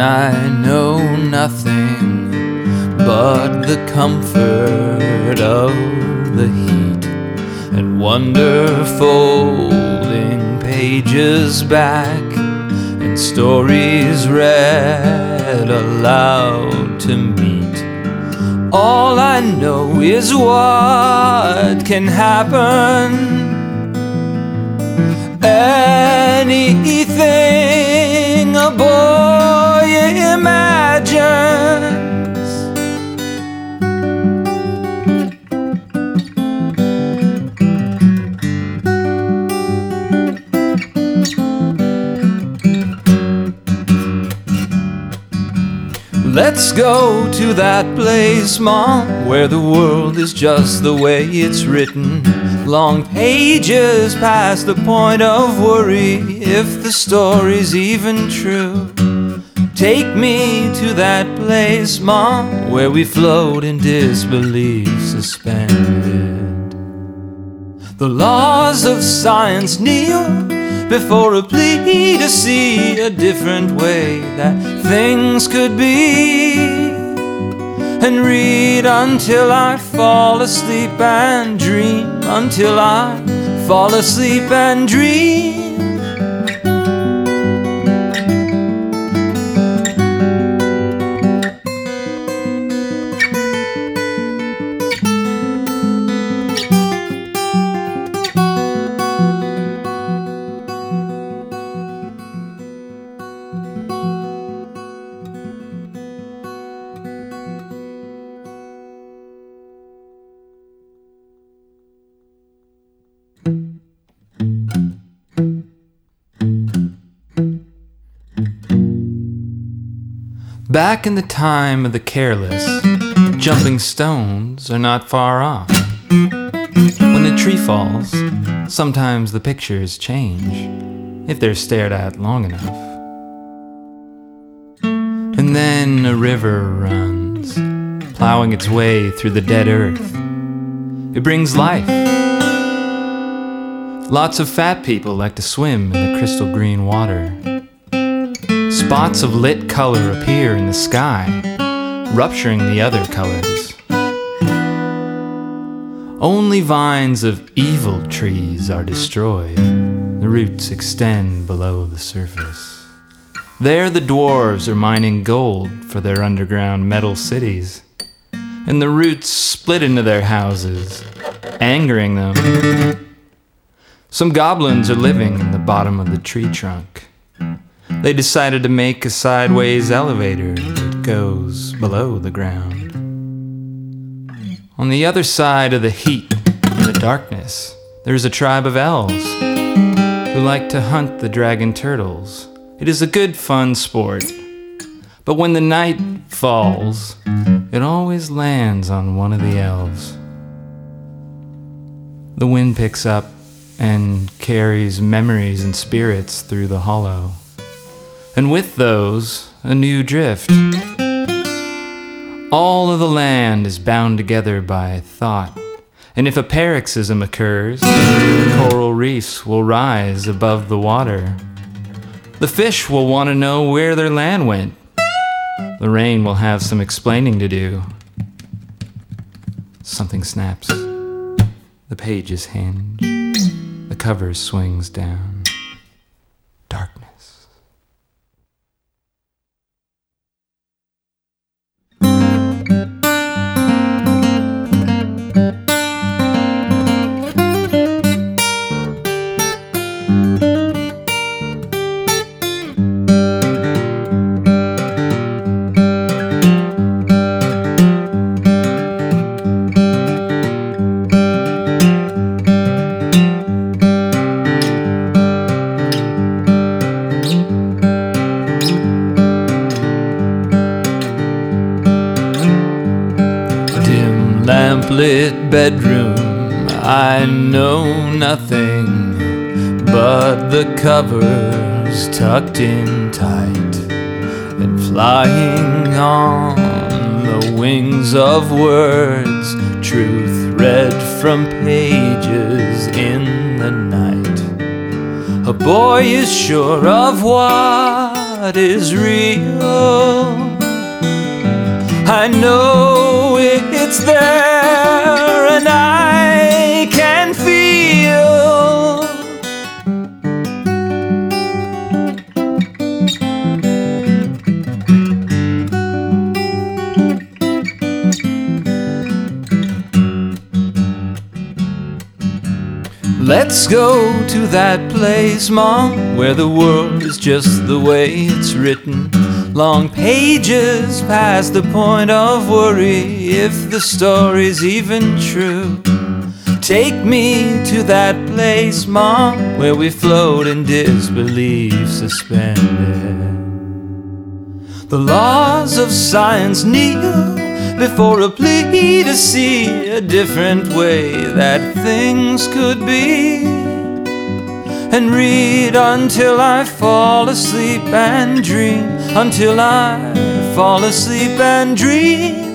I know nothing but the comfort of the heat, and wonder folding pages back, and stories read aloud to meet. All I know is what can happen. Anything a boy imagines. Let's go to that place, Mom, where the world is just the way it's written. Long pages past the point of worry, if the story's even true. Take me to that place, Mom, where we float in disbelief suspended. The laws of science kneel before a plea to see a different way that things could be, and read until I fall asleep and dream, until I fall asleep and dream. Back in the time of the careless, jumping stones are not far off. When a tree falls, sometimes the pictures change, if they're stared at long enough. And then a river runs, plowing its way through the dead earth. It brings life. Lots of fat people like to swim in the crystal green water. Spots of lit color appear in the sky, rupturing the other colors. Only vines of evil trees are destroyed. The roots extend below the surface. There the dwarves are mining gold for their underground metal cities, and the roots split into their houses, angering them. Some goblins are living in the bottom of the tree trunk. They decided to make a sideways elevator that goes below the ground. On the other side of the heat and the darkness, there's a tribe of elves who like to hunt the dragon turtles. It is a good fun sport, but when the night falls, it always lands on one of the elves. The wind picks up and carries memories and spirits through the hollow. And with those, a new drift. All of the land is bound together by thought, and if a paroxysm occurs, coral reefs will rise above the water. The fish will want to know where their land went. The rain will have some explaining to do. Something snaps. The pages hinge. The cover swings down. Darkness. Lamp-lit bedroom, I know nothing but the covers tucked in tight, and flying on the wings of words, truth read from pages in the night. A boy is sure of what what is real. I know it's there and I can feel. Let's go to that place, Mom, where the world is just the way it's written. Long pages past the point of worry, if the story's even true. Take me to that place, Mom, where we float in disbelief suspended. The laws of science kneel before a plea to see a different way that things could be, and read until I fall asleep and dream, until I fall asleep and dream.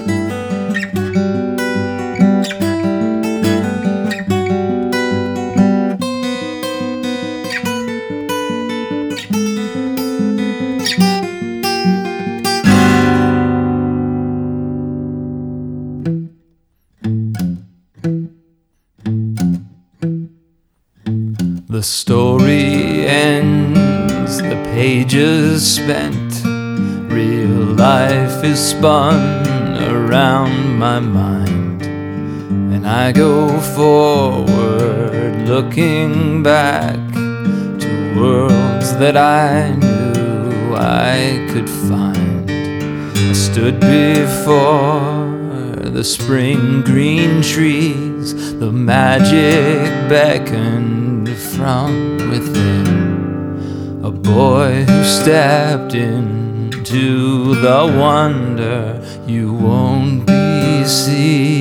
The story ends, the pages spent. Real life is spun around my mind, and I go forward looking back to worlds that I knew I could find. I stood before the spring green trees, the magic beckoned from within. A boy who stepped into the wonder you won't be seen.